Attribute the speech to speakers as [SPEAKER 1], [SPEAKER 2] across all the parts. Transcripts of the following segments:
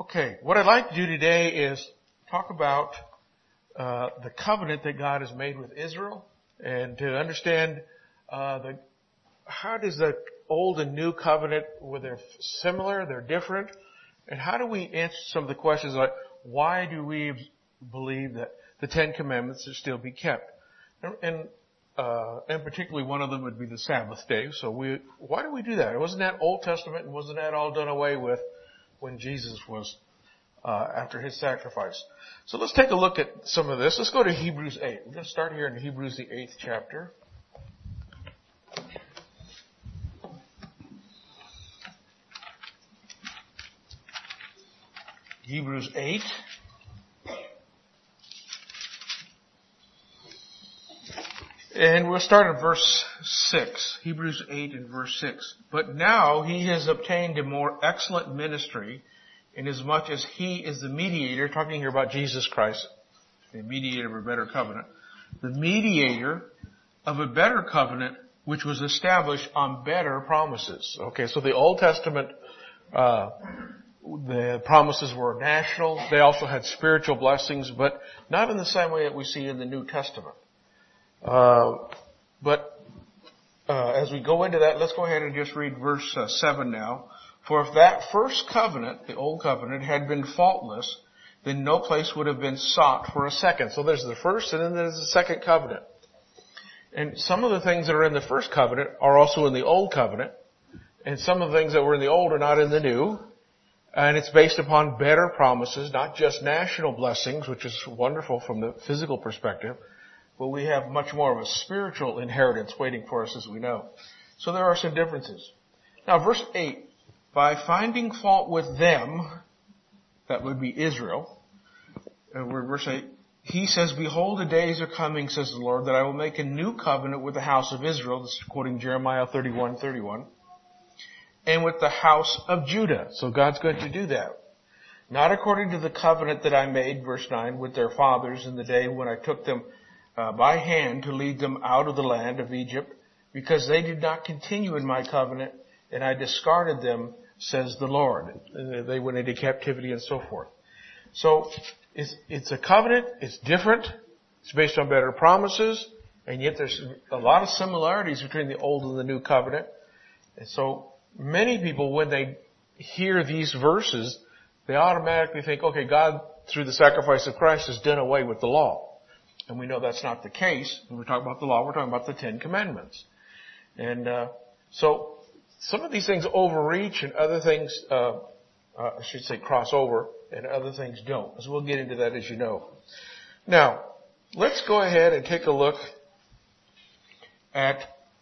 [SPEAKER 1] Okay, what I'd like to do today is talk about the covenant that God has made with Israel, and to understand how does the old and new covenant, whether they're similar, they're different, and how do we answer some of the questions like why do we believe that the Ten Commandments should still be kept, and particularly one of them would be the Sabbath day. So why do we do that? Wasn't that Old Testament, and wasn't that all done away with when Jesus was after his sacrifice? So let's take a look at some of this. Let's go to Hebrews 8. We're going to start here in Hebrews, the 8th chapter. Hebrews 8. And we'll start at verse 6. Hebrews 8 and verse 6. But now he has obtained a more excellent ministry, inasmuch as he is the mediator, talking here about Jesus Christ, the mediator of a better covenant, the mediator of a better covenant which was established on better promises. Okay, so the Old Testament, the promises were national. They also had spiritual blessings, but not in the same way that we see in the New Testament. As we go into that, let's go ahead and just read verse 7 now. For if that first covenant, the old covenant, had been faultless, then no place would have been sought for a second. So there's the first and then there's the second covenant. And some of the things that are in the first covenant are also in the old covenant. And some of the things that were in the old are not in the new. And it's based upon better promises, not just national blessings, which is wonderful from the physical perspective, but we have much more of a spiritual inheritance waiting for us, as we know. So there are some differences. Now, verse 8, by finding fault with them, that would be Israel, verse 8, he says, behold, the days are coming, says the Lord, that I will make a new covenant with the house of Israel, this is quoting Jeremiah 31:31, and with the house of Judah. So God's going to do that. Not according to the covenant that I made, verse 9, with their fathers in the day when I took them by hand to lead them out of the land of Egypt, because they did not continue in my covenant, and I discarded them, says the Lord. They went into captivity and so forth. So it's a covenant. It's different. It's based on better promises, and yet there's a lot of similarities between the old and the new covenant. And so many people, when they hear these verses, they automatically think, okay, God, through the sacrifice of Christ, has done away with the law. And we know that's not the case. When we're talking about the law, we're talking about the Ten Commandments. And so some of these things overreach and other things, I should say cross over, and other things don't. So we'll get into that, as you know. Now, let's go ahead and take a look at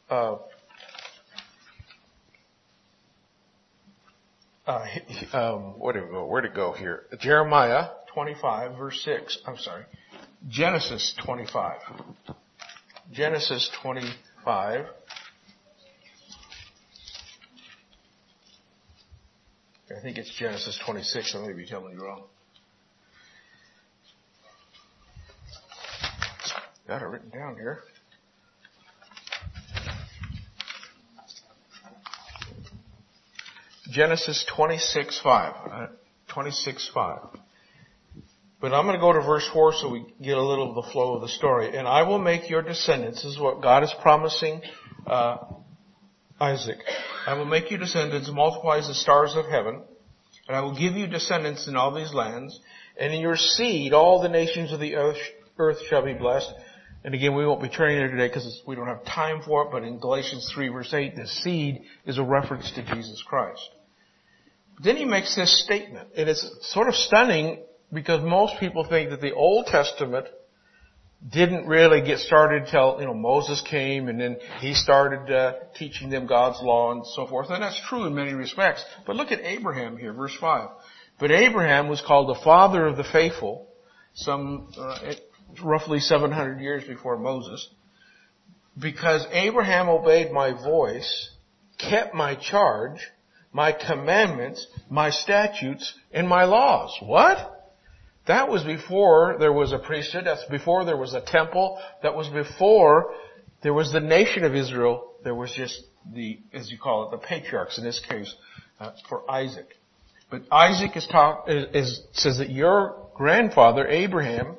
[SPEAKER 1] where to go here? Jeremiah 25, verse 6. Genesis 25. Genesis 25. I think it's Genesis 26. I may be telling you wrong. Got it written down here. Genesis 26:5. 26:5. But I'm going to go to verse 4 so we get a little of the flow of the story. And I will make your descendants, this is what God is promising Isaac. I will make you descendants, multiply as the stars of heaven, and I will give you descendants in all these lands, and in your seed all the nations of the earth shall be blessed. And again, we won't be turning there today because we don't have time for it, but in Galatians 3 verse 8, the seed is a reference to Jesus Christ. But then he makes this statement, and it's sort of stunning because most people think that the Old Testament didn't really get started till, Moses came and then he started teaching them God's law and so forth. And that's true in many respects. But look at Abraham here, verse 5. But Abraham was called the father of the faithful, roughly 700 years before Moses, because Abraham obeyed my voice, kept my charge, my commandments, my statutes, and my laws. What? That was before there was a priesthood. That's before there was a temple. That was before there was the nation of Israel. There was just as you call it, the patriarchs in this case, for Isaac. But Isaac says that your father Abraham,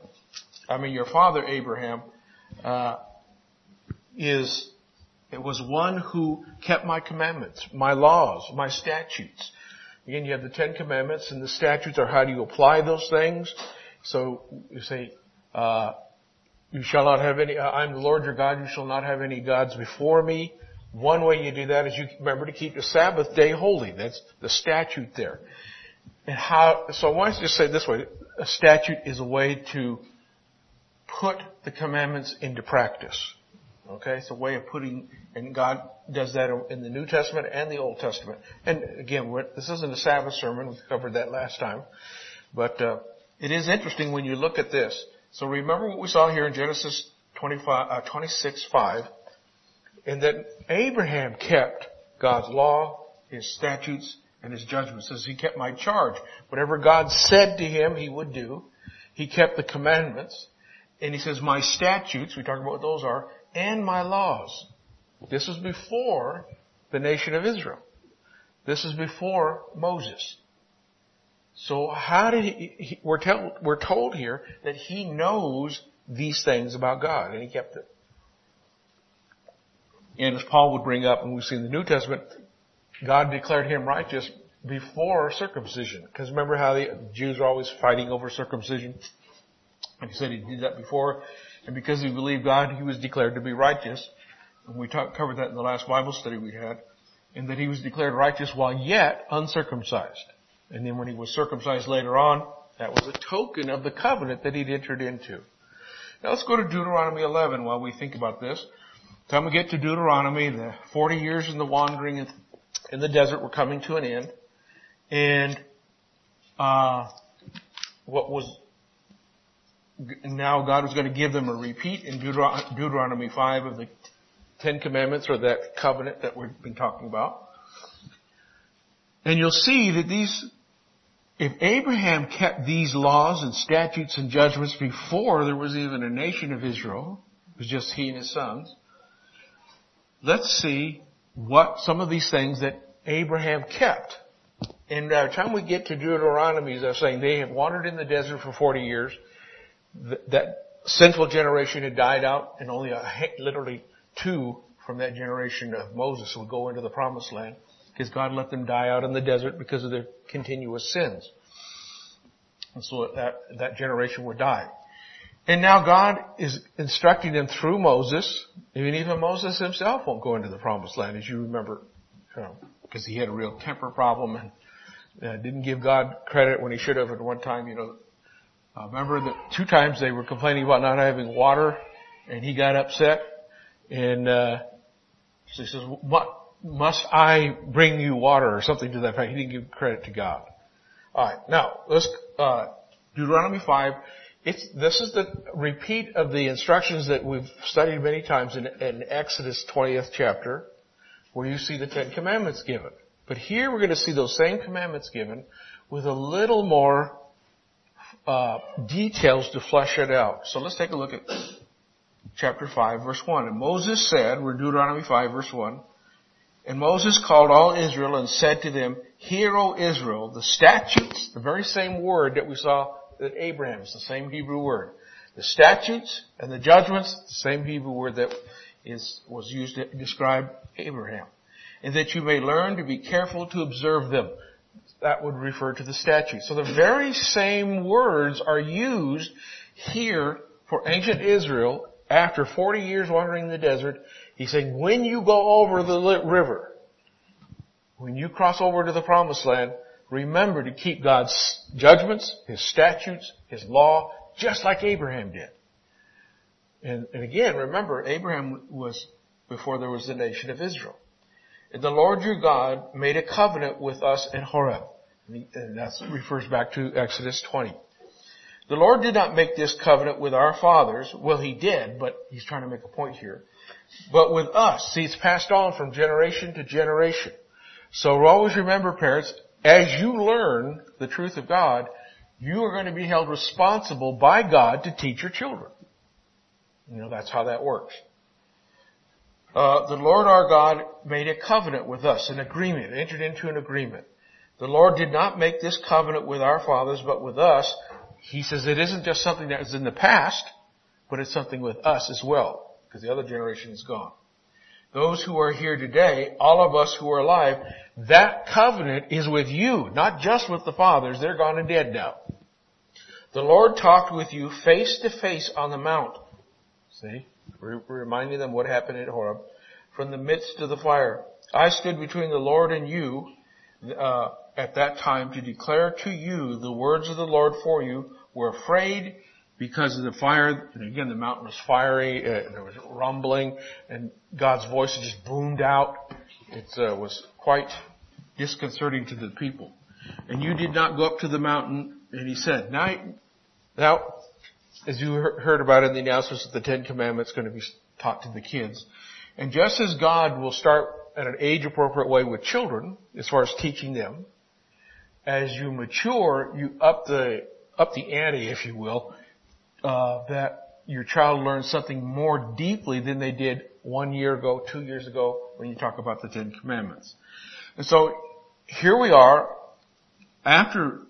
[SPEAKER 1] it was one who kept my commandments, my laws, my statutes. Again, you have the 10 commandments, and the statutes are how do you apply those things. So you say, you shall not have any, I'm the Lord your God, you shall not have any gods before me. One way you do that is you remember to keep the Sabbath day holy. That's the statute there. And so I want to just say it this way, a statute is a way to put the commandments into practice. Okay, it's a way of and God does that in the New Testament and the Old Testament. And again, this isn't a Sabbath sermon, we covered that last time. But it is interesting when you look at this. So remember what we saw here in Genesis 26:5, and that Abraham kept God's law, His statutes, and His judgments. It says he kept my charge. Whatever God said to him, he would do. He kept the commandments. And he says, my statutes, we talked about what those are, and my laws. This is before the nation of Israel. This is before Moses. So how did we're told here that he knows these things about God, and he kept it. And as Paul would bring up, and we see in the New Testament, God declared him righteous before circumcision. Because remember how the Jews were always fighting over circumcision? And he said he did that before. And because he believed God, he was declared to be righteous. And we covered that in the last Bible study we had. And that he was declared righteous while yet uncircumcised. And then when he was circumcised later on, that was a token of the covenant that he'd entered into. Now let's go to Deuteronomy 11 while we think about this. Time we get to Deuteronomy, the 40 years in the wandering in the desert were coming to an end. And now God was going to give them a repeat in Deuteronomy 5 of the 10 Commandments, or that covenant that we've been talking about. And you'll see that if Abraham kept these laws and statutes and judgments before there was even a nation of Israel, it was just he and his sons, let's see what some of these things that Abraham kept. And by the time we get to Deuteronomy, as I was saying, they had wandered in the desert for 40 years. That sinful generation had died out, and only literally 2 from that generation of Moses would go into the promised land, because God let them die out in the desert because of their continuous sins. And so that generation would die. And now God is instructing them through Moses. Even Moses himself won't go into the promised land, as you remember, because he had a real temper problem and didn't give God credit when he should have at one time. Remember that 2 times they were complaining about not having water, and he got upset. And so he says, must I bring you water, or something to that effect. He didn't give credit to God. All right, now let's Deuteronomy 5. This is the repeat of the instructions that we've studied many times in Exodus 20th chapter, where you see the 10 Commandments given. But here we're going to see those same commandments given with a little more details to flesh it out. So let's take a look at chapter 5, verse 1. And Moses said, we're Deuteronomy 5, verse 1, and Moses called all Israel and said to them, Hear, O Israel, the statutes, the very same word that we saw that Abraham, is the same Hebrew word. The statutes and the judgments, the same Hebrew word that was used to describe Abraham. And that you may learn to be careful to observe them. That would refer to the statutes. So the very same words are used here for ancient Israel after 40 years wandering in the desert. He's saying, when you go over the river, when you cross over to the promised land, remember to keep God's judgments, His statutes, His law, just like Abraham did. And again, remember, Abraham was before there was the nation of Israel. And the Lord your God made a covenant with us in Horeb. And that refers back to Exodus 20. The Lord did not make this covenant with our fathers. Well, He did, but He's trying to make a point here. But with us. See, it's passed on from generation to generation. So always remember, parents, as you learn the truth of God, you are going to be held responsible by God to teach your children. That's how that works. The Lord our God made a covenant with us, an agreement, entered into an agreement. The Lord did not make this covenant with our fathers, but with us. He says it isn't just something that is in the past, but it's something with us as well, because the other generation is gone. Those who are here today, all of us who are alive, that covenant is with you, not just with the fathers. They're gone and dead now. The Lord talked with you face to face on the mount. See? We're reminding them what happened at Horeb. From the midst of the fire. I stood between the Lord and you at that time to declare to you the words of the Lord for you. Were afraid because of the fire. And again, the mountain was fiery. There was rumbling. And God's voice just boomed out. It was quite disconcerting to the people. And you did not go up to the mountain. And he said, now, as you heard about in the announcements of the Ten Commandments going to be taught to the kids. And just as God will start at an age-appropriate way with children, as far as teaching them, as you mature, you up the ante, if you will, that your child learns something more deeply than they did 1 year ago, 2 years ago, when you talk about the Ten Commandments. And so, here we are, after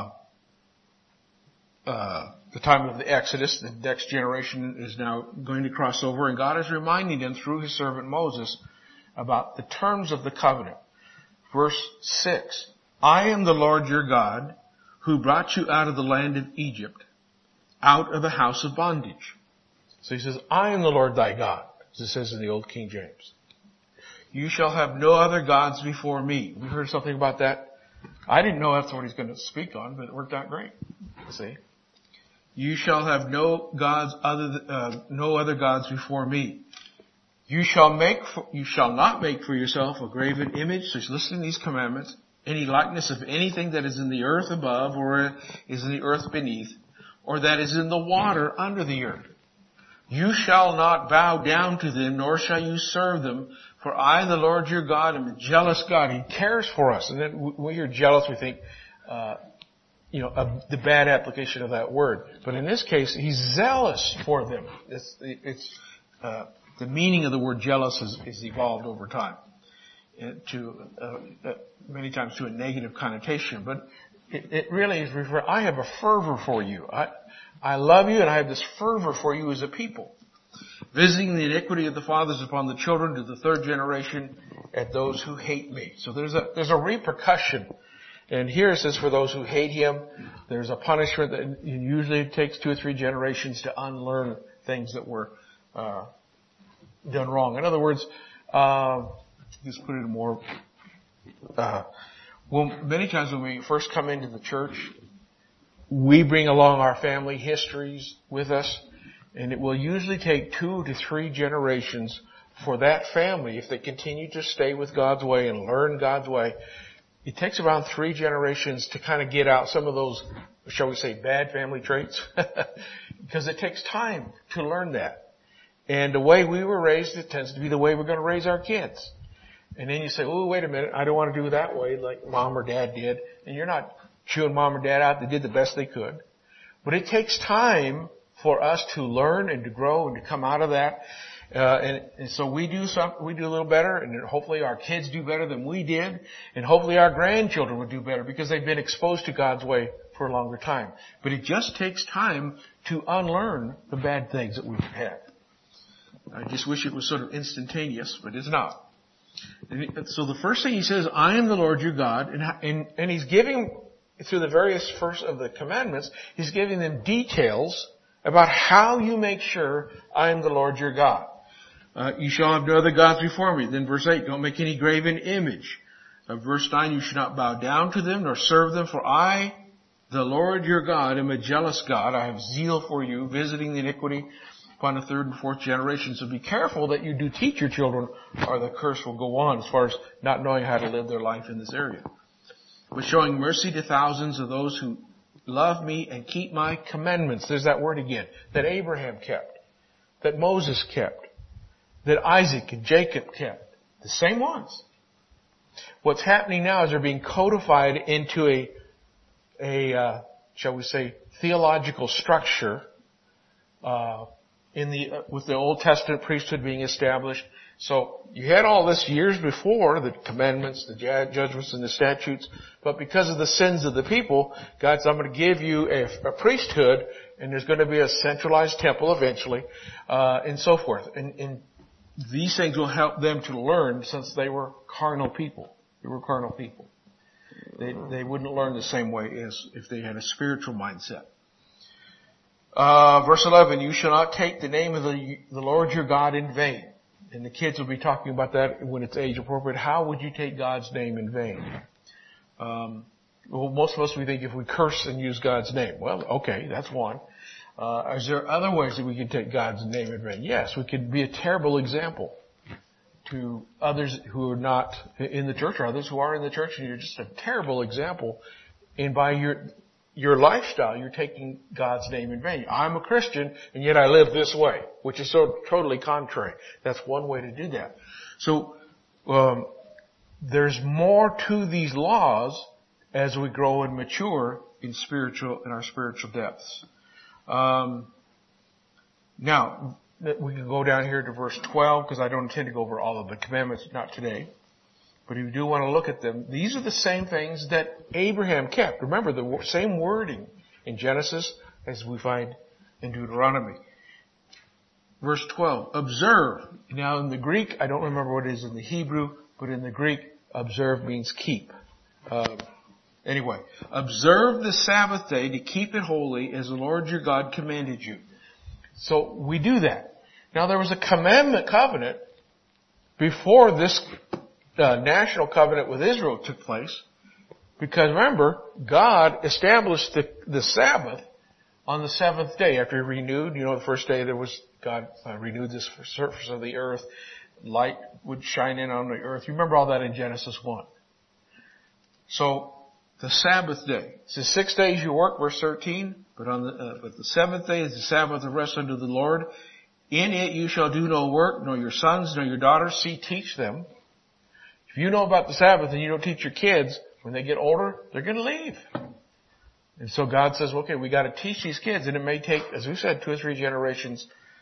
[SPEAKER 1] the time of the Exodus. The next generation is now going to cross over, and God is reminding them through His servant Moses about the terms of the covenant. Verse 6, I am the Lord your God who brought you out of the land of Egypt, out of the house of bondage. So He says, I am the Lord thy God, as it says in the Old King James. You shall have no other gods before me. We heard something about that. I didn't know that's what He's going to speak on, but it worked out great. See? You shall have no other gods before me. You shall not make for yourself a graven image. So he's listening to these commandments. Any likeness of anything that is in the earth above, or is in the earth beneath, or that is in the water under the earth. You shall not bow down to them, nor shall you serve them. For I, the Lord your God, am a jealous God. He cares for us. And then when we hear jealous, we think, of the bad application of that word. But in this case, He's zealous for them. The meaning of the word jealous is evolved over time many times to a negative connotation. But it really is I have a fervor for you. I love you, and I have this fervor for you as a people. Visiting the iniquity of the fathers upon the children to the third generation at those who hate me. So there's a repercussion. And here it says for those who hate Him, there's a punishment that usually it takes 2 or 3 generations to unlearn things that were done wrong. In other words, just put it more, many times when we first come into the church, we bring along our family histories with us, and it will usually take 2 to 3 generations for that family, if they continue to stay with God's way and learn God's way. It takes around 3 generations to kind of get out some of those, shall we say, bad family traits. Because it takes time to learn that. And the way we were raised, it tends to be the way we're going to raise our kids. And then you say, oh, wait a minute, I don't want to do it that way like mom or dad did. And you're not chewing mom or dad out. They did the best they could. But it takes time for us to learn and to grow and to come out of that. And so we do a little better, and hopefully our kids do better than we did, and hopefully our grandchildren would do better because they've been exposed to God's way for a longer time. But it just takes time to unlearn the bad things that we've had. I just wish it was sort of instantaneous, but it's not. And so the first thing He says, I am the Lord your God, and He's giving, through the various first of the commandments, He's giving them details about how you make sure I am the Lord your God. You shall have no other gods before me. Then verse 8, don't make any graven image. Verse 9, you should not bow down to them nor serve them, for I, the Lord your God, am a jealous God. I have zeal for you, visiting the iniquity upon the 3rd and 4th generation. So be careful that you do teach your children, or the curse will go on as far as not knowing how to live their life in this area. But showing mercy to thousands of those who love me and keep my commandments. There's that word again. That Abraham kept. That Moses kept. That Isaac and Jacob kept. The same ones. What's happening now is they're being codified into a shall we say, theological structure, with the Old Testament priesthood being established, So you had all this years before, the commandments, the judgments, and the statutes, but because of the sins of the people, God said, I'm going to give you a priesthood, and there's going to be a centralized temple eventually, and so forth. And these things will help them to learn, since they were carnal people. They were carnal people. They wouldn't learn the same way as if they had a spiritual mindset. Verse 11, you shall not take the name of the Lord your God in vain. And the kids will be talking about that when it's age appropriate. How would you take God's name in vain? Well, most of us, we think if we curse and use God's name. Well, okay, that's one. Is there other ways that we can take God's name in vain? Yes, we could be a terrible example to others who are not in the church, or others who are in the church, and you're just a terrible example. And by your lifestyle, you're taking God's name in vain. I'm a Christian, and yet I live this way, which is so totally contrary. That's one way to do that. So, there's more to these laws as we grow and mature in our spiritual depths. Now, we can go down here to verse 12, because I don't intend to go over all of the commandments, not today. But if you do want to look at them, these are the same things that Abraham kept. Remember, the same wording in Genesis as we find in Deuteronomy. Verse 12, observe. Now in the Greek, I don't remember what it is in the Hebrew, but in the Greek, observe means keep. Anyway, observe the Sabbath day to keep it holy as the Lord your God commanded you. So we do that. Now there was a covenant before this national covenant with Israel took place, because remember, God established the Sabbath on the seventh day after He renewed. You know, the first day God renewed the surface of the earth. Light would shine in on the earth. You remember all that in Genesis 1. So the Sabbath day. It says 6 days you work, verse 13, but the seventh day is the Sabbath of rest unto the Lord. In it you shall do no work, nor your sons, nor your daughters. Teach them. If you know about the Sabbath and you don't teach your kids, when they get older, they're going to leave. And so God says, okay, we got to teach these kids, and it may take, as we said, 2 or 3 generations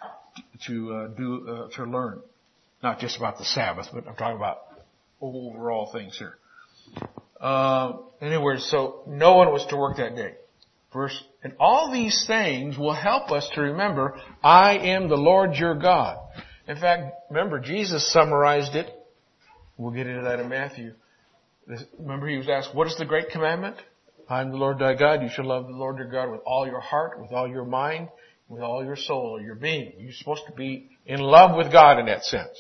[SPEAKER 1] to learn. Not just about the Sabbath, but I'm talking about overall things here. Anyway, so no one was to work that day. And all these things will help us to remember, I am the Lord your God. In fact, remember, Jesus summarized it. We'll get into that in Matthew. Remember, He was asked, what is the great commandment? I am the Lord thy God. You shall love the Lord your God with all your heart, with all your mind, with all your soul, your being. You're supposed to be in love with God in that sense.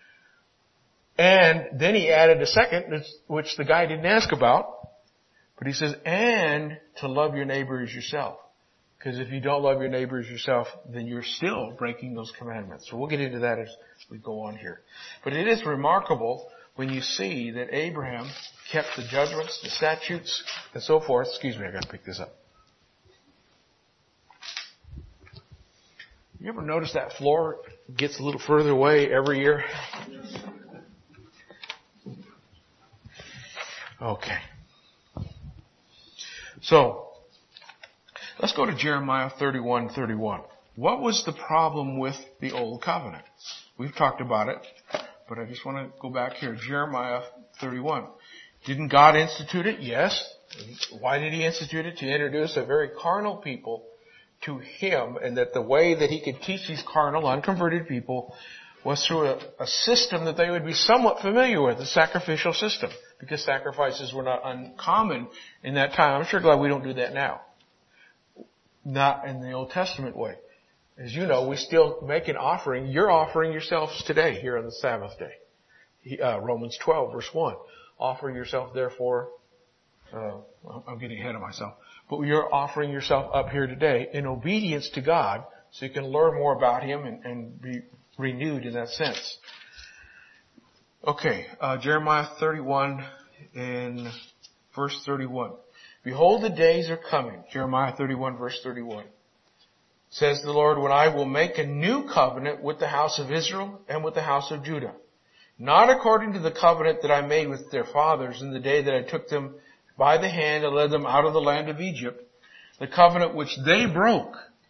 [SPEAKER 1] And then He added a second, which the guy didn't ask about. But He says, and to love your neighbor as yourself. Because if you don't love your neighbor as yourself, then you're still breaking those commandments. So we'll get into that as we go on here. But it is remarkable when you see that Abraham kept the judgments, the statutes, and so forth. Excuse me, I got to pick this up. You ever notice that floor gets a little further away every year? Okay. So, let's go to Jeremiah 31:31. What was the problem with the Old Covenant? We've talked about it, but I just want to go back here. Jeremiah 31. Didn't God institute it? Yes. Why did He institute it? To introduce a very carnal people to Him, and that the way that He could teach these carnal, unconverted people was through a system that they would be somewhat familiar with, a sacrificial system, because sacrifices were not uncommon in that time. I'm sure glad we don't do that now. Not in the Old Testament way. As you know, we still make an offering. You're offering yourselves today here on the Sabbath day. Romans 12, verse 1. Offer yourself, therefore, I'm getting ahead of myself. But you're offering yourself up here today in obedience to God, so you can learn more about Him and be renewed in that sense. Okay, Jeremiah 31 and verse 31. Behold, the days are coming. Jeremiah 31 verse 31. Says the Lord, when I will make a new covenant with the house of Israel and with the house of Judah. Not according to the covenant that I made with their fathers in the day that I took them by the hand and led them out of the land of Egypt. The covenant which they broke,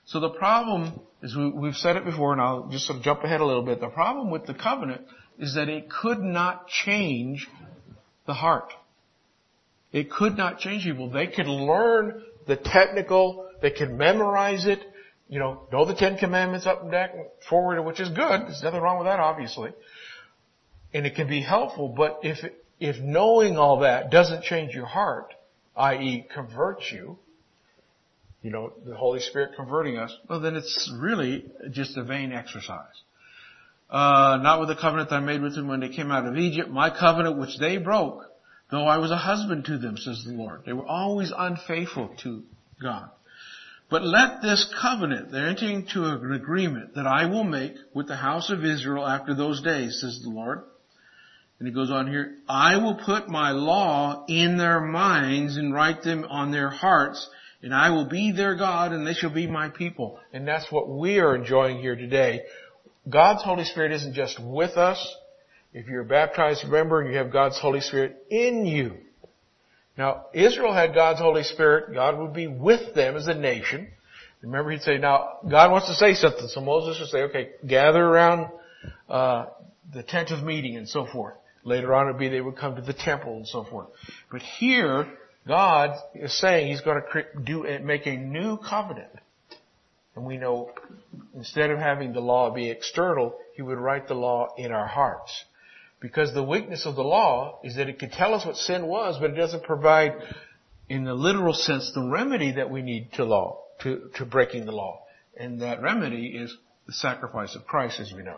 [SPEAKER 1] So the problem is, we've said it before, and I'll just sort of jump ahead a little bit. The problem with the covenant is that it could not change the heart. It could not change people. They could learn the technical, they could memorize it, know the 10 Commandments up and back and forward, which is good. There's nothing wrong with that, obviously. And it can be helpful, but if knowing all that doesn't change your heart, i.e. converts you, the Holy Spirit converting us, well, then it's really just a vain exercise. Not with the covenant that I made with them when they came out of Egypt, my covenant which they broke, though I was a husband to them, says the Lord. They were always unfaithful to God. But let this covenant, they're entering into an agreement that I will make with the house of Israel after those days, says the Lord. And he goes on here, I will put my law in their minds and write them on their hearts, and I will be their God, and they shall be my people. And that's what we are enjoying here today. God's Holy Spirit isn't just with us. If you're a baptized member and you have God's Holy Spirit in you. Now, Israel had God's Holy Spirit. God would be with them as a nation. Remember, he'd say, now, God wants to say something. So Moses would say, okay, gather around the tent of meeting and so forth. Later on, it would be they would come to the temple and so forth. But here, God is saying He's going to make a new covenant. And we know, instead of having the law be external, He would write the law in our hearts. Because the weakness of the law is that it could tell us what sin was, but it doesn't provide, in the literal sense, the remedy that we need to breaking the law. And that remedy is the sacrifice of Christ, as we know.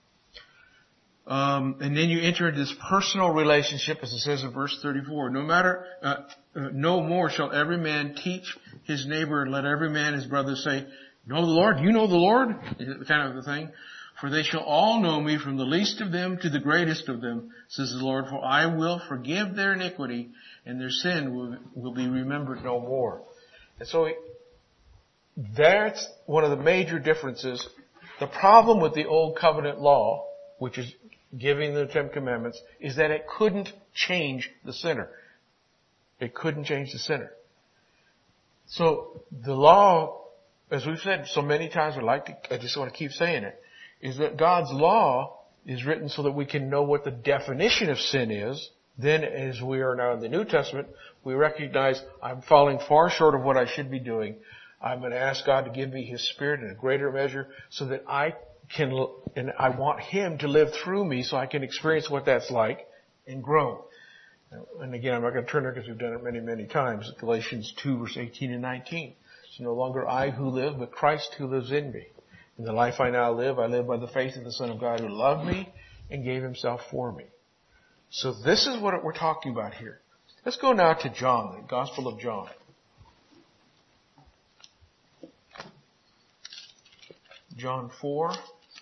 [SPEAKER 1] And then you enter into this personal relationship, as it says in verse 34. No more shall every man teach his neighbor, and let every man his brother say, know the Lord, you know the Lord, kind of the thing. For they shall all know me, from the least of them to the greatest of them, says the Lord, for I will forgive their iniquity, and their sin will be remembered no more. And so that's one of the major differences. The problem with the Old Covenant law, which is giving the 10 Commandments, is that it couldn't change the sinner. It couldn't change the sinner. So the law, as we've said so many times, I just want to keep saying it, is that God's law is written so that we can know what the definition of sin is. Then, as we are now in the New Testament, we recognize I'm falling far short of what I should be doing. I'm going to ask God to give me His Spirit in a greater measure so that I want Him to live through me so I can experience what that's like and grow. And again, I'm not going to turn there because we've done it many, many times. Galatians 2, verse 18 and 19. It's no longer I who live, but Christ who lives in me. In the life I now live, I live by the faith of the Son of God who loved me and gave Himself for me. So this is what we're talking about here. Let's go now to John, the Gospel of John. John 4.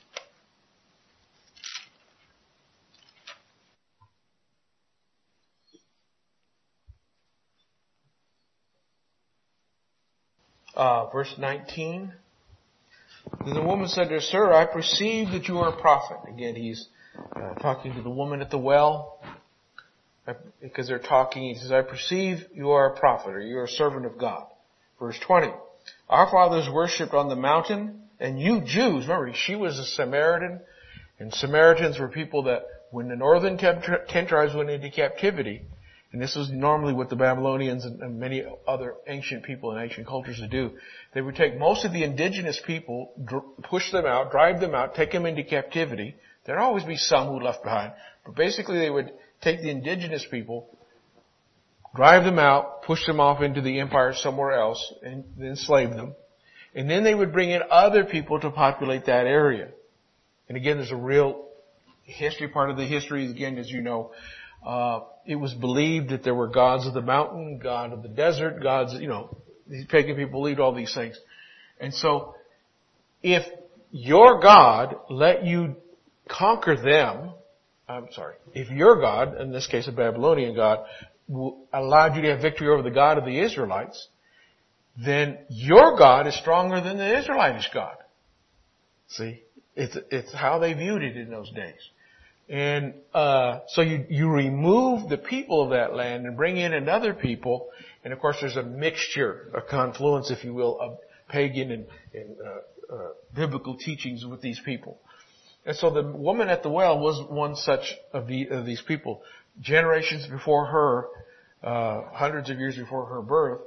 [SPEAKER 1] Verse 19. Then the woman said to her, Sir, I perceive that you are a prophet. Again, he's talking to the woman at the well. Because they're talking, he says, I perceive you are a prophet, or you are a servant of God. Verse 20. Our fathers worshipped on the mountain, and you Jews, remember, she was a Samaritan, and Samaritans were people that, when the northern 10 tribes went into captivity, and this was normally what the Babylonians and many other ancient people and ancient cultures would do. They would take most of the indigenous people, push them out, drive them out, take them into captivity. There'd always be some who left behind. But basically they would take the indigenous people, drive them out, push them off into the empire somewhere else, and enslave them. And then they would bring in other people to populate that area. And again, there's a real history, part of the history, again, as you know, it was believed that there were gods of the mountain, God of the desert, gods, these pagan people believed all these things. And so, if your God let you conquer them, if your God, in this case a Babylonian God, allowed you to have victory over the God of the Israelites, then your God is stronger than the Israelitish God. See? It's how they viewed it in those days. And so you remove the people of that land and bring in another people. And of course there's a mixture, a confluence, if you will, of pagan and biblical teachings with these people. And so the woman at the well was one such of these people. Generations before her, hundreds of years before her birth,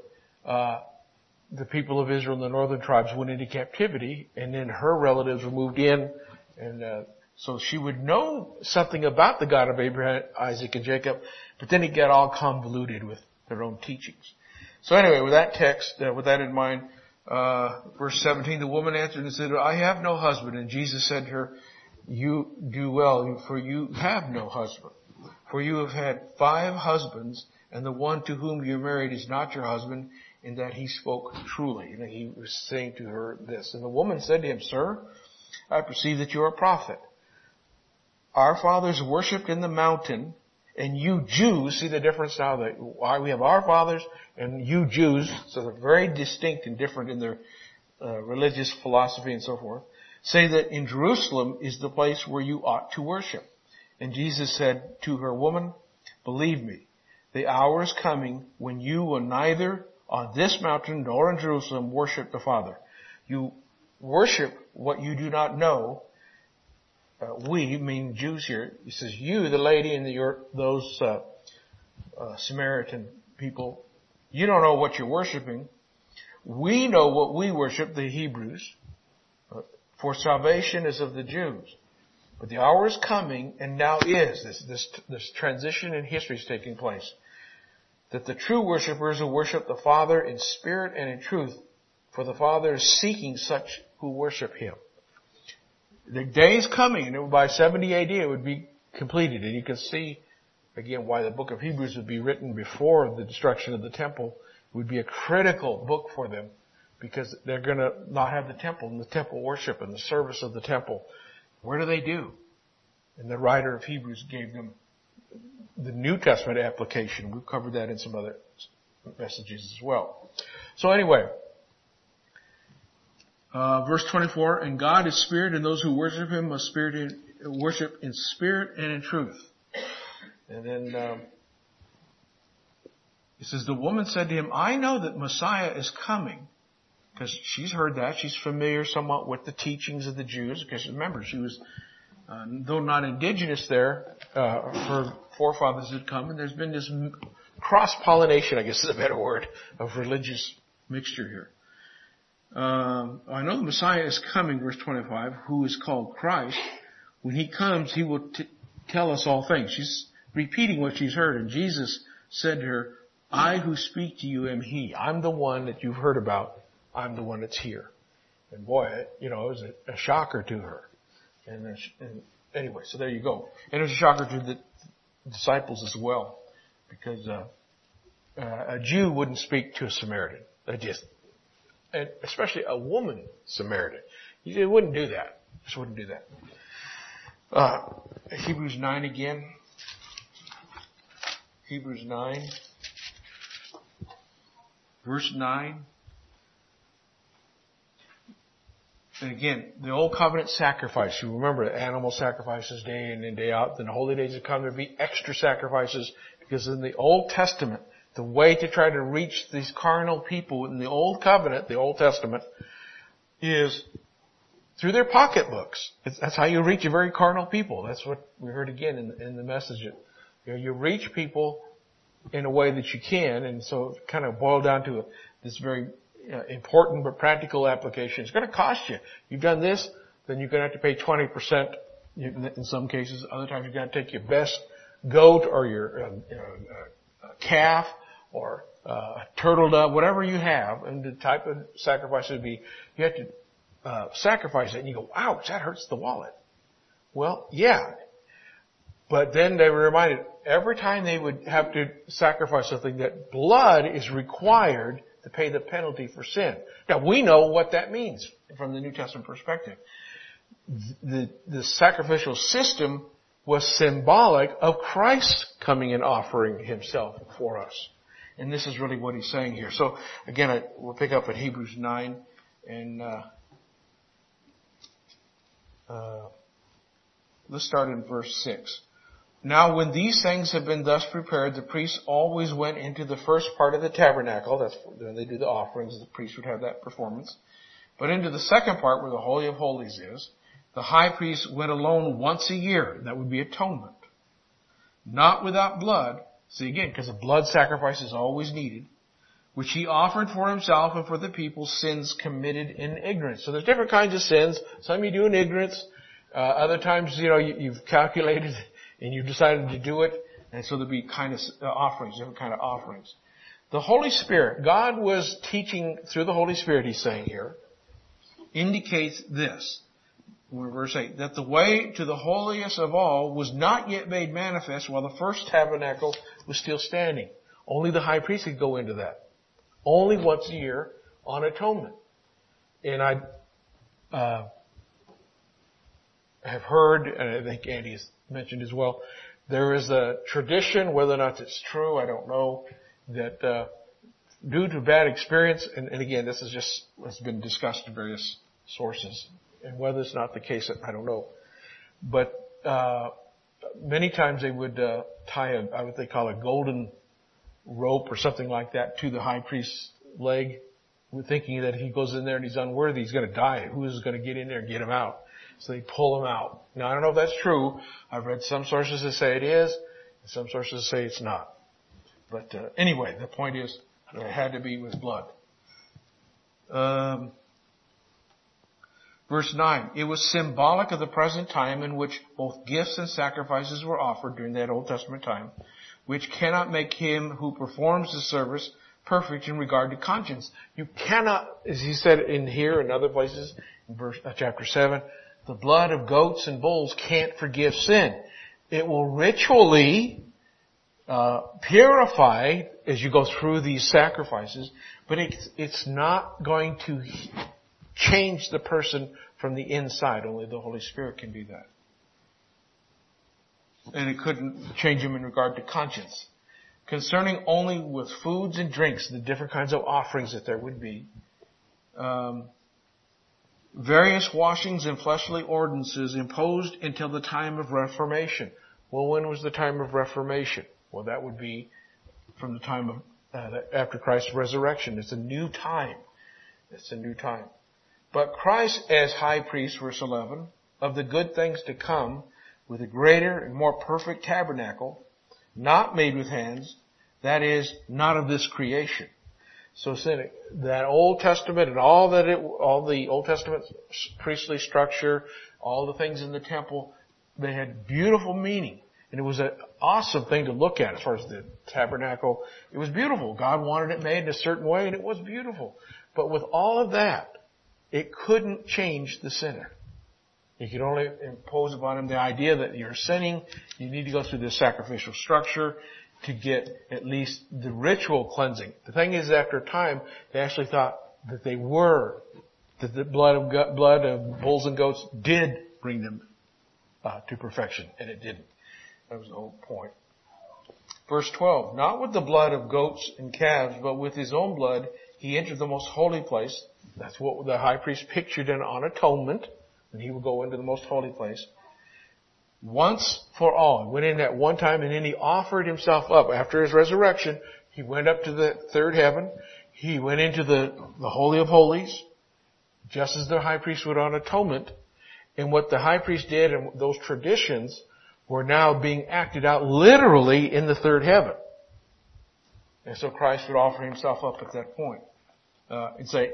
[SPEAKER 1] the people of Israel and the northern tribes went into captivity, and then her relatives were moved in, and so she would know something about the God of Abraham, Isaac, and Jacob, but then it got all convoluted with their own teachings. So anyway, with that text, with that in mind, verse 17, the woman answered and said, I have no husband. And Jesus said to her, you do well, for you have no husband. For you have had 5 husbands, and the one to whom you married is not your husband, in that he spoke truly. And he was saying to her this. And the woman said to him, Sir, I perceive that you are a prophet. Our fathers worshipped in the mountain, and you Jews, see the difference now that we have our fathers and you Jews, so they're very distinct and different in their religious philosophy and so forth, say that in Jerusalem is the place where you ought to worship. And Jesus said to her, Woman, believe me, the hour is coming when you will neither on this mountain nor in Jerusalem worship the Father. You worship what you do not know. We, mean Jews here, he says, you, the lady and those Samaritan people, you don't know what you're worshiping. We know what we worship, the Hebrews, for salvation is of the Jews. But the hour is coming, and now is, this transition in history is taking place, that the true worshipers will worship the Father in spirit and in truth, for the Father is seeking such who worship Him. The day is coming, and by 70 AD it would be completed. And you can see, again, why the book of Hebrews would be written before the destruction of the temple. It would be a critical book for them, because they're going to not have the temple and the temple worship and the service of the temple. What do they do? And the writer of Hebrews gave them the New Testament application. We've covered that in some other messages as well. So anyway, verse 24, and God is spirit, and those who worship Him must worship in spirit and in truth. And then it says, the woman said to him, I know that Messiah is coming. Because she's heard that. She's familiar somewhat with the teachings of the Jews. Because remember, she was, though not indigenous there, her forefathers had come. And there's been this cross-pollination, I guess is a better word, of religious mixture here. I know the Messiah is coming, verse 25, who is called Christ. When He comes, He will tell us all things. She's repeating what she's heard. And Jesus said to her, I who speak to you am He. I'm the one that you've heard about. I'm the one that's here. And boy, it was a shocker to her. And anyway, so there you go. And it was a shocker to the disciples as well. Because a Jew wouldn't speak to a Samaritan. And especially a woman Samaritan. He wouldn't do that. Just wouldn't do that. Hebrews 9 again. Hebrews 9. Verse 9. And again, the old covenant sacrifice. You remember animal sacrifices day in and day out. Then the holy days have come, to be extra sacrifices. Because in the Old Testament, the way to try to reach these carnal people in the Old Covenant, the Old Testament, is through their pocketbooks. That's how you reach a very carnal people. That's what we heard again in the message. You reach people in a way that you can, and so it kind of boiled down to this very important but practical application. It's going to cost you. You've done this, then you're going to have to pay 20% in some cases. Other times you're going to take your best goat or your calf or turtle dove, whatever you have, and the type of sacrifice would be, you have to sacrifice it, and you go, ouch, that hurts the wallet. Well, yeah. But then they were reminded, every time they would have to sacrifice something, that blood is required to pay the penalty for sin. Now, we know what that means from the New Testament perspective. The sacrificial system was symbolic of Christ coming and offering Himself for us. And this is really what he's saying here. So, again, we'll pick up at Hebrews 9, and let's start in verse 6. Now when these things have been thus prepared, the priests always went into the first part of the tabernacle. That's when they do the offerings. The priest would have that performance. But into the second part where the Holy of Holies is, the high priest went alone once a year. That would be atonement. Not without blood. See again, because a blood sacrifice is always needed, which he offered for himself and for the people's sins committed in ignorance. So there's different kinds of sins. Some you do in ignorance. Other times, you've calculated and you've decided to do it. And so there'll be offerings, different kind of offerings. The Holy Spirit, God was teaching through the Holy Spirit, he's saying here, indicates this. Verse 8, that the way to the holiest of all was not yet made manifest while the first tabernacle was still standing. Only the high priest could go into that. Only once a year on atonement. And I have heard, and I think Andy has mentioned as well, there is a tradition, whether or not it's true, I don't know, that due to bad experience, and again, this has been discussed in various sources, and whether it's not the case, I don't know. But many times they would tie what they call a golden rope or something like that to the high priest's leg, thinking that if he goes in there and he's unworthy, he's going to die. Who is going to get in there and get him out? So they pull him out. Now, I don't know if that's true. I've read some sources that say it is, and some sources say it's not. But anyway, the point is that it had to be with blood. Verse 9, it was symbolic of the present time in which both gifts and sacrifices were offered during that Old Testament time, which cannot make him who performs the service perfect in regard to conscience. You cannot, as he said in here and other places, in chapter 7, the blood of goats and bulls can't forgive sin. It will ritually purify as you go through these sacrifices, but it's not going to change the person from the inside. Only the Holy Spirit can do that. And it couldn't change him in regard to conscience. Concerning only with foods and drinks, the different kinds of offerings that there would be, various washings and fleshly ordinances imposed until the time of Reformation. Well, when was the time of Reformation? Well, that would be from the time of after Christ's resurrection. It's a new time. It's a new time. But Christ as high priest, verse 11, of the good things to come, with a greater and more perfect tabernacle, not made with hands, that is, not of this creation. So that Old Testament and all the Old Testament priestly structure, all the things in the temple, they had beautiful meaning. And it was an awesome thing to look at as far as the tabernacle. It was beautiful. God wanted it made in a certain way, and it was beautiful. But with all of that, it couldn't change the sinner. You could only impose upon him the idea that you're sinning. You need to go through this sacrificial structure to get at least the ritual cleansing. The thing is, after a time, they actually thought that that the blood of bulls and goats did bring them to perfection, and it didn't. That was the whole point. Verse 12, not with the blood of goats and calves, but with his own blood, he entered the most holy place. That's what the high priest pictured on atonement, and he would go into the most holy place. Once for all. He went in at one time, and then he offered himself up. After his resurrection, he went up to the third heaven. He went into the Holy of Holies, just as the high priest would on atonement. And what the high priest did and those traditions were now being acted out literally in the third heaven. And so Christ would offer himself up at that point. And say,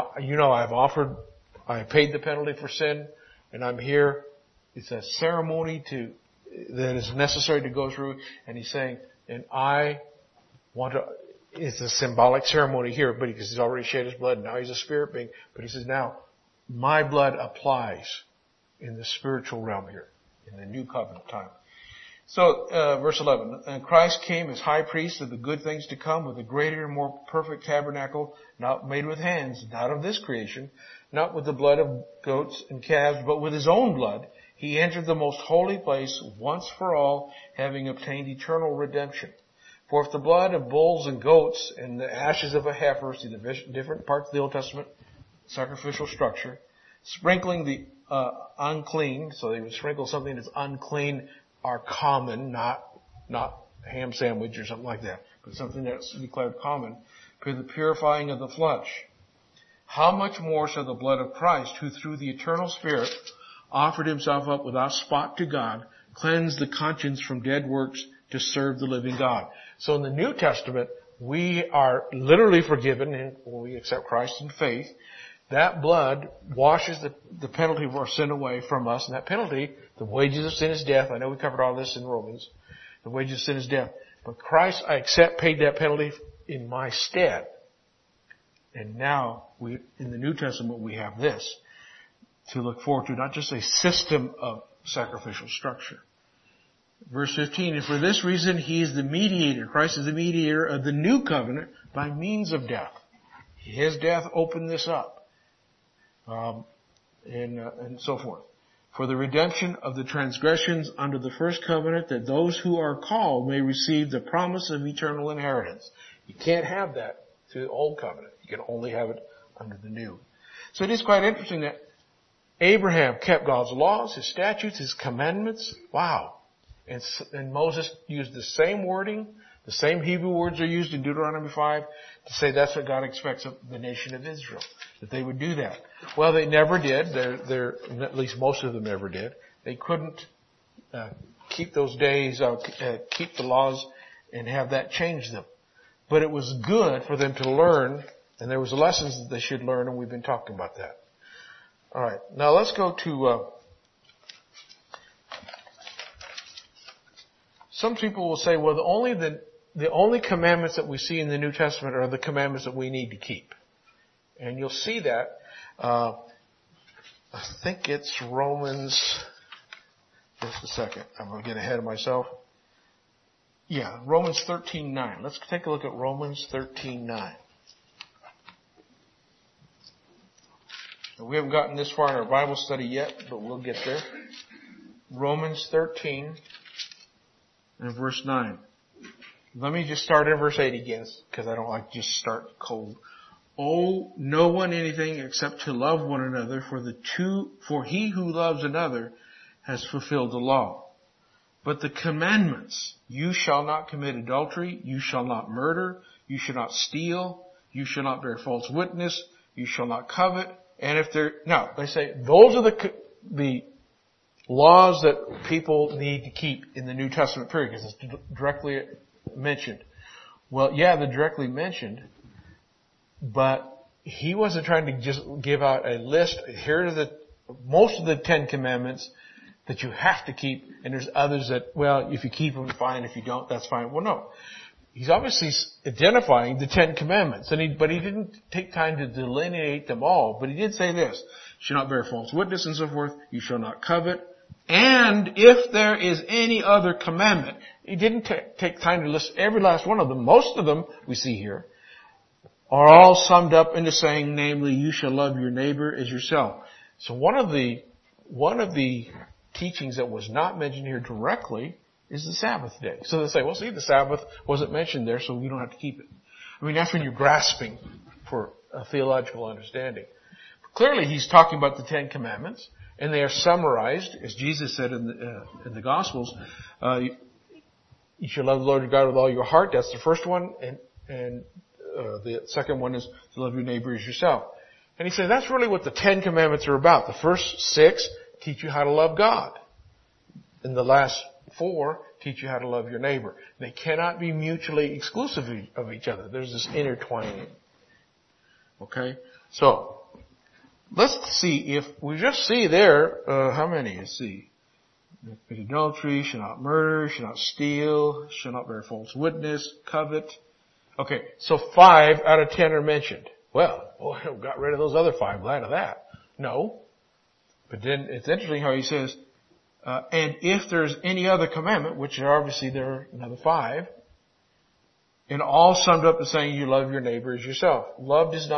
[SPEAKER 1] I paid the penalty for sin, and I'm here. It's a ceremony that is necessary to go through, and he's saying, and I want to, it's a symbolic ceremony here, but because he's already shed his blood, now he's a spirit being, but he says, now, my blood applies in the spiritual realm here, in the new covenant time. So, verse 11, and Christ came as high priest of the good things to come with a greater and more perfect tabernacle, not made with hands, not of this creation, not with the blood of goats and calves, but with his own blood. He entered the most holy place once for all, having obtained eternal redemption. For if the blood of bulls and goats and the ashes of a heifer, see the different parts of the Old Testament sacrificial structure, sprinkling the unclean, so they would sprinkle something that's unclean are common, not ham sandwich or something like that, but something that's declared common, for the purifying of the flesh. How much more shall the blood of Christ, who through the eternal Spirit offered himself up without spot to God, cleanse the conscience from dead works to serve the living God. So in the New Testament, we are literally forgiven when we accept Christ in faith. That blood washes the penalty of our sin away from us. And that penalty, the wages of sin is death. I know we covered all this in Romans. The wages of sin is death. But Christ, I accept, paid that penalty in my stead. And now, in the New Testament, we have this to look forward to, not just a system of sacrificial structure. Verse 15, and for this reason he is the mediator. Christ is the mediator of the new covenant by means of death. His death opened this up. And so forth. For the redemption of the transgressions under the first covenant, that those who are called may receive the promise of eternal inheritance. You can't have that through the old covenant. You can only have it under the new. So it is quite interesting that Abraham kept God's laws, his statutes, his commandments. Wow. And Moses used the same wording, the same Hebrew words are used in Deuteronomy 5 to say that's what God expects of the nation of Israel, that they would do that. Well, they never did. At least most of them never did. They couldn't keep those days, keep the laws and have that change them. But it was good for them to learn, and there was lessons that they should learn, and we've been talking about that. All right. Now let's go to some people will say, well, the only commandments that we see in the New Testament are the commandments that we need to keep. And you'll see that, I think it's Romans, just a second, I'm going to get ahead of myself. Yeah, Romans 13:9. Let's take a look at Romans 13:9. We haven't gotten this far in our Bible study yet, but we'll get there. Romans 13 and verse 9. Let me just start in verse 8 again, because I don't like to just start cold. Owe no one anything except to love one another, for he who loves another has fulfilled the law. But the commandments, you shall not commit adultery, you shall not murder, you shall not steal, you shall not bear false witness, you shall not covet. And now they say those are the laws that people need to keep in the New Testament period, because it's directly mentioned. Well, yeah, they're directly mentioned, but he wasn't trying to just give out a list. Here are most of the 10 commandments that you have to keep, and there's others that, well, if you keep them, fine. If you don't, that's fine. Well, no. He's obviously identifying the 10 commandments, but he didn't take time to delineate them all. But he did say this: you shall not bear false witness and so forth. You shall not covet. And if there is any other commandment, he didn't take time to list every last one of them. Most of them we see here are all summed up into saying, namely, you shall love your neighbor as yourself. So one of the teachings that was not mentioned here directly is the Sabbath day. So they say, well, see, the Sabbath wasn't mentioned there, so we don't have to keep it. I mean, that's when you're grasping for a theological understanding. Clearly, he's talking about the 10 Commandments, and they are summarized, as Jesus said in the Gospels. You shall love the Lord your God with all your heart. That's the first one, and the second one is to love your neighbor as yourself. And he said that's really what the 10 Commandments are about. The first 6 teach you how to love God. And the last 4 teach you how to love your neighbor. They cannot be mutually exclusive of each other. There's this intertwining. Okay? So, let's see if we just see there, how many? Let's see. Adultery, shall not murder, shall not steal, shall not bear false witness, covet. Okay, so 5 out of 10 are mentioned. Well, boy, we got rid of those other 5. Glad of that. No. But then it's interesting how he says, and if there's any other commandment, which obviously there are another 5, and all summed up to saying you love your neighbor as yourself. Love does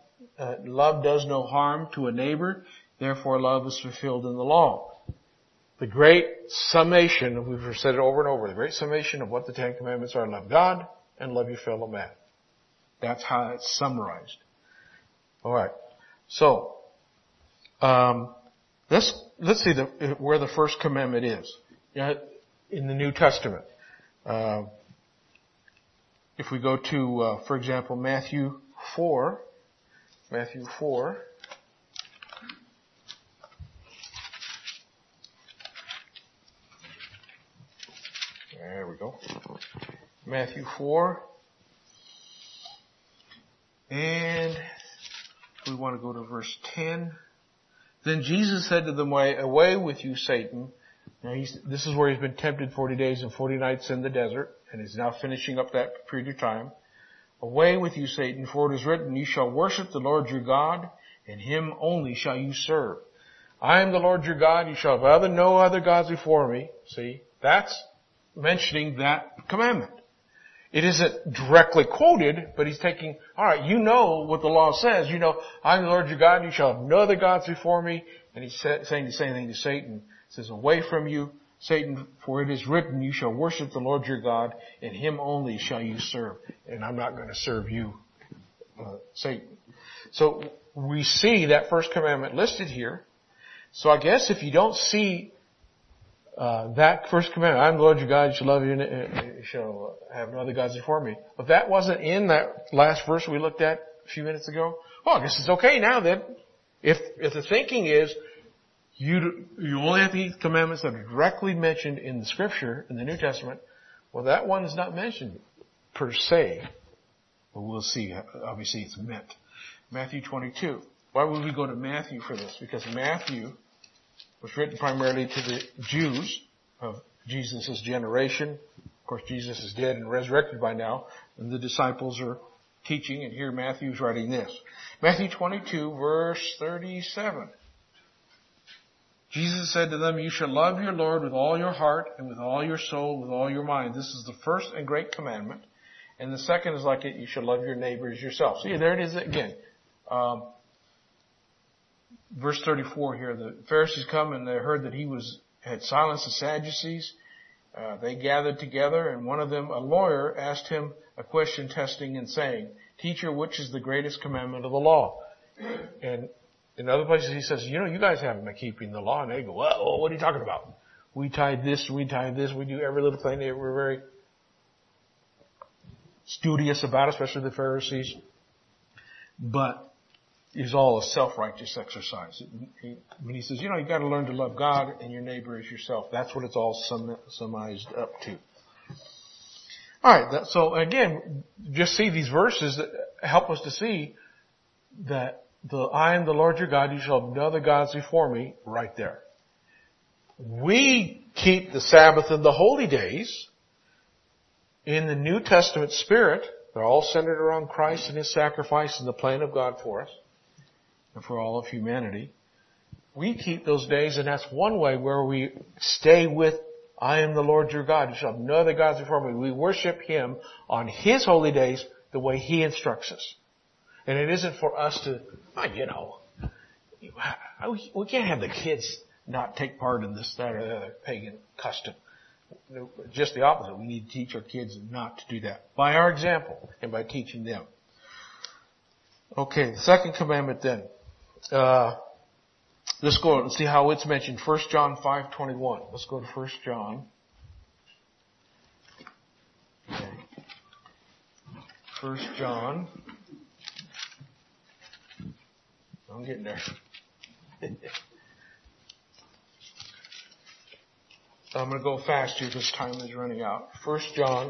[SPEAKER 1] no harm to a neighbor, therefore love is fulfilled in the law. The great summation, we've said it over and over, the great summation of what the 10 Commandments are: love God and love your fellow man. That's how it's summarized. Alright. So, let's see where the first commandment is. in the New Testament. If we go to, for example, Matthew 4. There we go. Matthew 4. And we want to go to verse 10. Then Jesus said to them, away with you, Satan. Now this is where he's been tempted 40 days and 40 nights in the desert, and he's now finishing up that period of time. Away with you, Satan, for it is written, you shall worship the Lord your God, and him only shall you serve. I am the Lord your God, you shall have no other gods before me. See, that's mentioning that commandment. It isn't directly quoted, but he's taking, alright, you know what the law says. You know, I am the Lord your God, you shall have no other gods before me. And he's saying the same thing to Satan. He says, away from you, Satan, for it is written, you shall worship the Lord your God, and him only shall you serve. And I'm not going to serve you, Satan. So we see that first commandment listed here. So I guess if you don't see that first commandment, I am the Lord your God, you shall love you, you shall have no other gods before me. If that wasn't in that last verse we looked at a few minutes ago, well, I guess it's okay now then. If the thinking is, you only have to eat commandments that are directly mentioned in the Scripture, in the New Testament, well, that one is not mentioned per se. But we'll see. Obviously, it's meant. Matthew 22. Why would we go to Matthew for this? Because Matthew was written primarily to the Jews of Jesus' generation. Of course, Jesus is dead and resurrected by now, and the disciples are teaching, and here Matthew's writing this. Matthew 22, verse 37. Jesus said to them, you shall love your Lord with all your heart and with all your soul, with all your mind. This is the first and great commandment. And the second is like it, you shall love your neighbor as yourself. See, there it is again. Verse 34 here, the Pharisees come and they heard that he had silenced the Sadducees. They gathered together, and one of them, a lawyer, asked him a question testing and saying, Teacher, which is the greatest commandment of the law? And in other places he says, you guys haven't been keeping the law. And they go, well, what are you talking about? We tied this, we do every little thing. They were very studious about it, especially the Pharisees. But it's all a self-righteous exercise. When he says, you got to learn to love God and your neighbor as yourself. That's what it's all summarized up to. Alright, so again, just see these verses that help us to see that I am the Lord your God, you shall have no other gods before me, right there. We keep the Sabbath and the holy days in the New Testament spirit. They're all centered around Christ and His sacrifice and the plan of God for us and for all of humanity. We keep those days, and that's one way where we stay with I am the Lord your God, you shall have no other gods before me. We worship Him on His holy days the way He instructs us. And it isn't for us to, we can't have the kids not take part in this, that, or the other pagan custom. Just the opposite. We need to teach our kids not to do that. By our example and by teaching them. Okay, the second commandment then. Let's go and see how it's mentioned. 1 John 5:21. Let's go to 1 John. Okay. 1 John. I'm getting there. I'm going to go fast here because time is running out. 1 John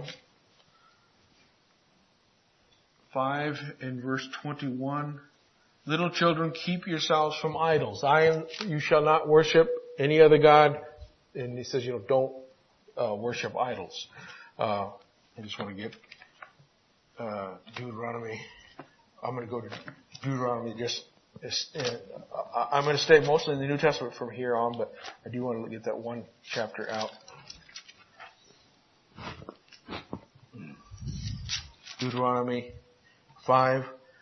[SPEAKER 1] 5 and verse 21. Little children, keep yourselves from idols. You shall not worship any other god. And he says, don't worship idols. I just want to get Deuteronomy. I'm going to go to Deuteronomy I'm going to stay mostly in the New Testament from here on, but I do want to get that one chapter out. Deuteronomy 5.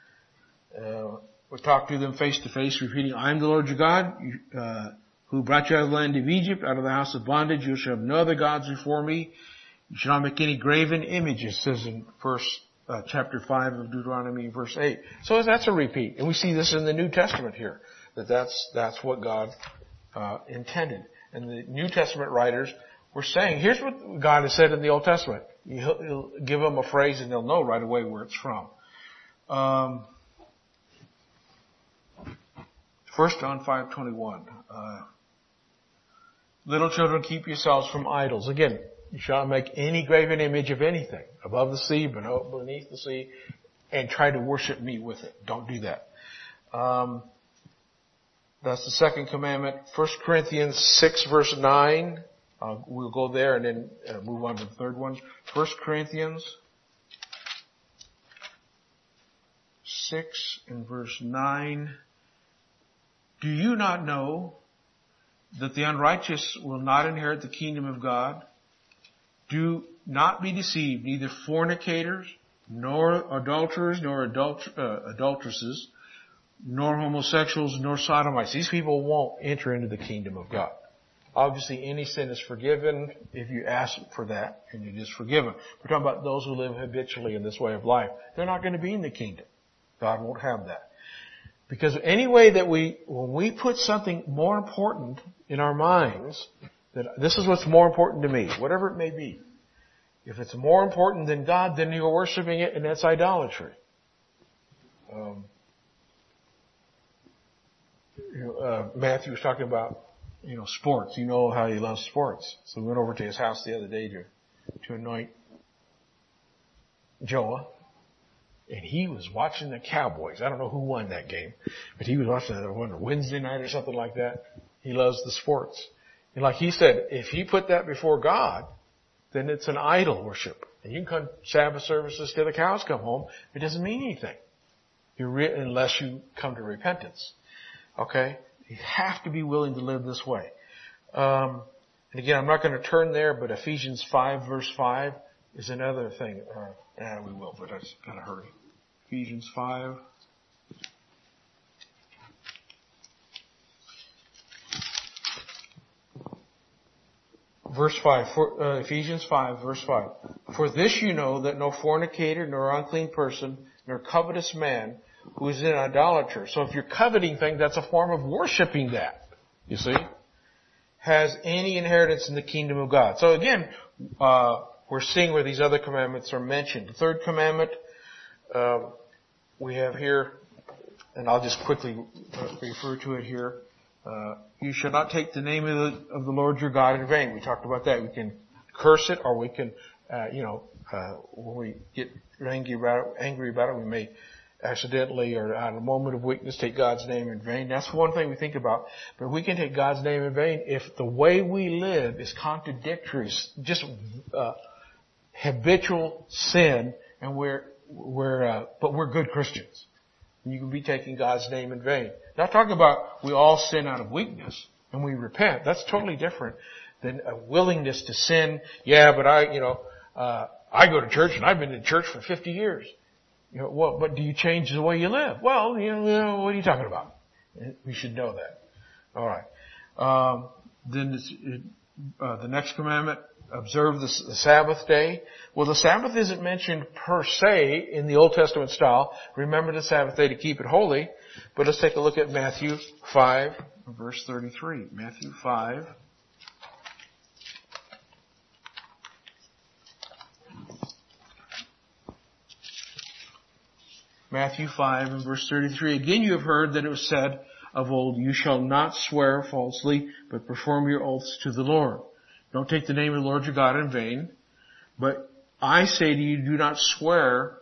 [SPEAKER 1] We talk to them face to face, repeating, I am the Lord your God, who brought you out of the land of Egypt, out of the house of bondage. You shall have no other gods before me. You shall not make any graven images, says in chapter 5 of Deuteronomy, verse 8. So that's a repeat. And we see this in the New Testament here, that's what God intended. And the New Testament writers we're saying, here's what God has said in the Old Testament. He'll give them a phrase and they'll know right away where it's from. 1 John 5:21. Little children, keep yourselves from idols. Again, you shall not make any graven image of anything above the sea, beneath the sea, and try to worship me with it. Don't do that. That's the second commandment. 1 Corinthians 6 verse 9. We'll go there and then move on to the third one. 1 Corinthians 6 and verse 9. Do you not know that the unrighteous will not inherit the kingdom of God? Do not be deceived, neither fornicators, nor adulterers, nor adulteresses, nor homosexuals, nor sodomites. These people won't enter into the kingdom of God. Obviously, any sin is forgiven if you ask for that, and it is forgiven. We're talking about those who live habitually in this way of life. They're not going to be in the kingdom. God won't have that. Because any way that when we put something more important in our minds, that this is what's more important to me, whatever it may be. If it's more important than God, then you're worshiping it, and that's idolatry. Matthew was talking about, sports. You know how he loves sports. So we went over to his house the other day to anoint Joah. And he was watching the Cowboys. I don't know who won that game, but he was watching that one Wednesday night or something like that. He loves the sports. And like he said, if he put that before God, then it's an idol worship. And you can come Sabbath services till the cows come home. It doesn't mean anything. Unless you come to repentance. Okay? You have to be willing to live this way. And again, I'm not going to turn there, but Ephesians 5 verse 5 is another thing. We will, but I just gotta hurry. Ephesians 5. Verse 5, Ephesians 5, verse 5. For this you know that no fornicator, nor unclean person, nor covetous man, who is an idolater. So if you're coveting things, that's a form of worshiping that. You see? Has any inheritance in the kingdom of God. So again, we're seeing where these other commandments are mentioned. The third commandment, we have here, and I'll just quickly refer to it here. You shall not take the name of the Lord your God in vain. We talked about that. We can curse it, or we can, when we get angry about it, we may accidentally or out of a moment of weakness take God's name in vain. That's one thing we think about. But we can take God's name in vain if the way we live is contradictory, just habitual sin, and but we're good Christians. You can be taking God's name in vain. Not talking about we all sin out of weakness and we repent. That's totally different than a willingness to sin. Yeah, but I go to church and I've been in church for 50 years. But do you change the way you live? Well, what are you talking about? We should know that. All right. Then the next commandment, observe the Sabbath day. Well, the Sabbath isn't mentioned per se in the Old Testament style. Remember the Sabbath day to keep it holy. But let's take a look at Matthew 5, verse 33. Matthew 5. Matthew 5 and verse 33. Again, you have heard that it was said of old, you shall not swear falsely, but perform your oaths to the Lord. Don't take the name of the Lord your God in vain. But I say to you, do not swear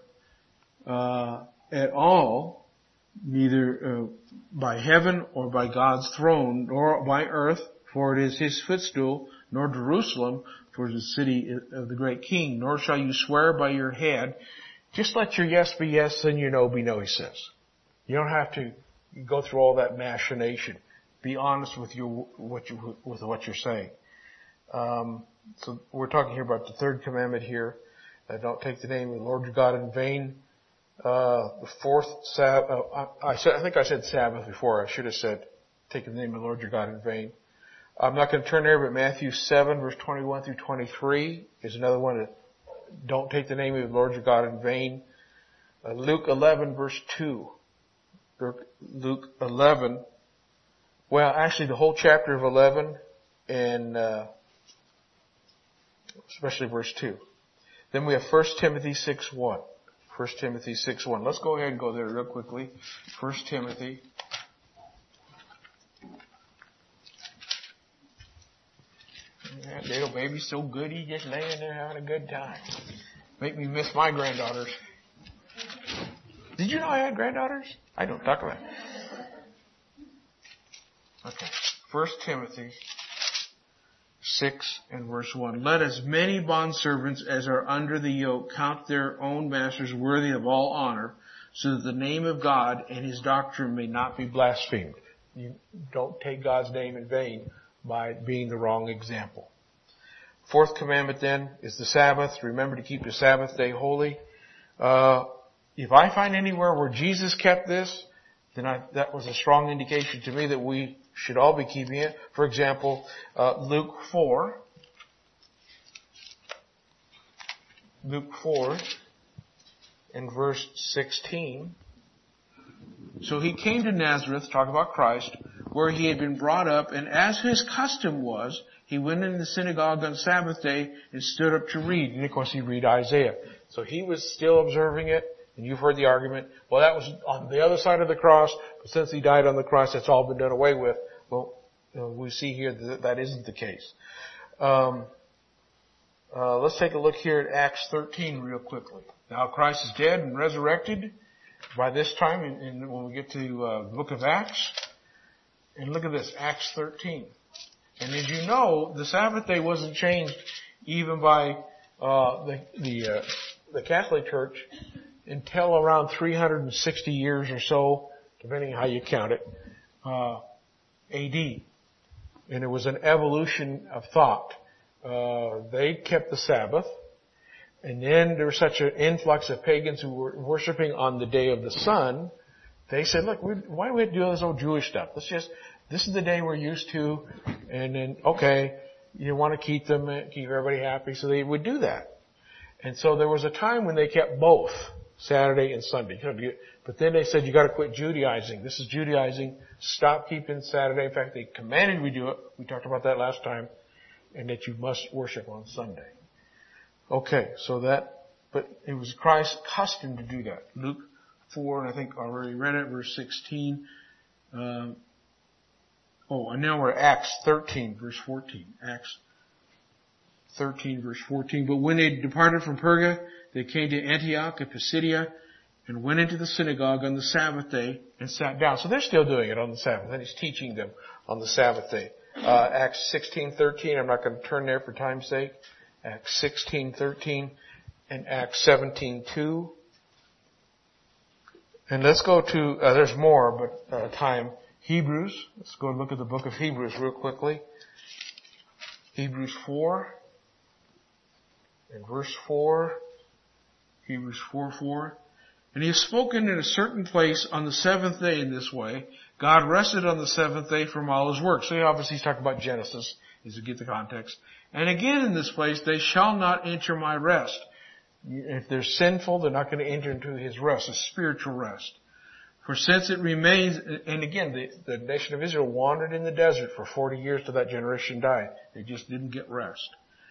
[SPEAKER 1] at all, neither by heaven or by God's throne, nor by earth, for it is his footstool, nor Jerusalem, for it is the city of the great king. Nor shall you swear by your head. Just let your yes be yes and your no be no, he says. You don't have to go through all that machination. Be honest with what you're saying. So we're talking here about the third commandment here. Don't take the name of the Lord your God in vain. The fourth Sabbath, I think I said Sabbath before. I should have said take the name of the Lord your God in vain. I'm not going to turn there, but Matthew 7 verse 21 through 23 is another one that don't take the name of the Lord your God in vain. Luke 11 verse 2. Luke 11. Well, actually the whole chapter of 11 and especially verse 2. Then we have 1 Timothy 6:1. 1 Timothy 6:1. Let's go ahead and go there real quickly. 1 Timothy. That little baby's so good, he's just laying there having a good time. Make me miss my granddaughters. Did you know I had granddaughters? I don't talk about it. Okay. 1 Timothy 6 and verse 1. Let as many bondservants as are under the yoke count their own masters worthy of all honor, so that the name of God and His doctrine may not be blasphemed. You don't take God's name in vain by being the wrong example. Fourth commandment then is the Sabbath. Remember to keep the Sabbath day holy. If I find anywhere where Jesus kept this, then that was a strong indication to me that we should all be keeping it. For example, Luke 4. Luke 4 and verse 16. So he came to Nazareth, talk about Christ, where he had been brought up, and as his custom was, he went into the synagogue on Sabbath day and stood up to read. And of course he read Isaiah. So he was still observing it, and you've heard the argument, well that was on the other side of the cross, but since he died on the cross, that's all been done away with. Well, we see here that that isn't the case. Let's take a look here at Acts 13 real quickly. Now Christ is dead and resurrected by this time when we get to the book of Acts. And look at this, Acts 13. And as you know, the Sabbath day wasn't changed even by the Catholic Church until around 360 years or so, depending on how you count it, AD. And it was an evolution of thought. They kept the Sabbath, and then there was such an influx of pagans who were worshiping on the day of the sun. They said, look, why do we have to do all this old Jewish stuff? This is the day we're used to, and then, okay, you want to keep everybody happy, so they would do that. And so there was a time when they kept both, Saturday and Sunday. But then they said, you gotta quit Judaizing. This is Judaizing. Stop keeping Saturday. In fact, they commanded we do it. We talked about that last time. And that you must worship on Sunday. Okay, but it was Christ's custom to do that. Luke 4, and I think I already read it, verse 16. And now we're at Acts 13, verse 14. Acts 13, verse 14. But when they departed from Perga, they came to Antioch of Pisidia and went into the synagogue on the Sabbath day and sat down. So they're still doing it on the Sabbath, and he's teaching them on the Sabbath day. Acts 16:13. I'm not going to turn there for time's sake. Acts 16:13 and Acts 17:2. And let's go to, there's more, but time. Hebrews. Let's go and look at the book of Hebrews real quickly. Hebrews 4 and verse 4. Hebrews 4:4. And he has spoken in a certain place on the seventh day in this way. God rested on the seventh day from all his work. So obviously he's talking about Genesis, as you get the context. And again in this place, they shall not enter my rest. If they're sinful, they're not going to enter into his rest, a spiritual rest. For since it remains, and again, the nation of Israel wandered in the desert for 40 years till that generation died. They just didn't get rest.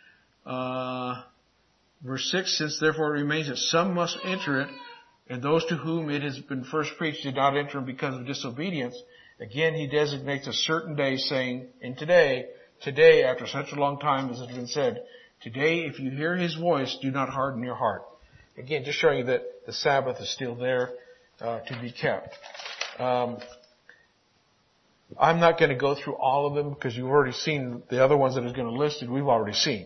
[SPEAKER 1] Verse 6, since therefore it remains that some must enter it, and those to whom it has been first preached did not enter because of disobedience, again he designates a certain day saying, and today, after such a long time as has been said, today if you hear his voice, do not harden your heart. Again, just showing you that the Sabbath is still there to be kept. I'm not going to go through all of them because you've already seen the other ones that are going to list, and we've already seen.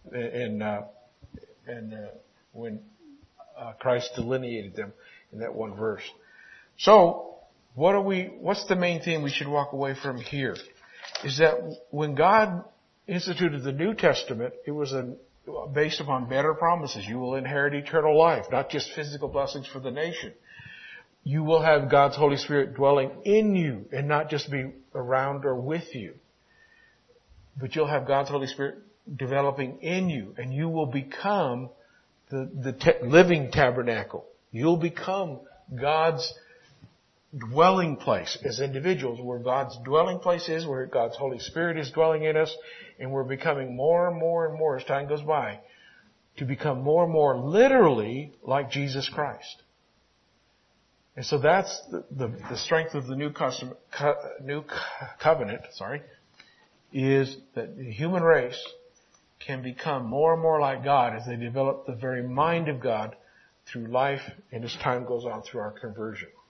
[SPEAKER 1] When Christ delineated them in that one verse. So, what's the main thing we should walk away from here? Is that when God instituted the New Testament, it was based upon better promises. You will inherit eternal life, not just physical blessings for the nation. You will have God's Holy Spirit dwelling in you and not just be around or with you. But you'll have God's Holy Spirit developing in you, and you will become the living tabernacle. You'll become God's dwelling place as individuals, where God's dwelling place is, where God's Holy Spirit is dwelling in us, and we're becoming more and more and more as time goes by to become more and more literally like Jesus Christ. And so that's the strength of the new covenant, is that the human race can become more and more like God as they develop the very mind of God through life and as time goes on through our conversion.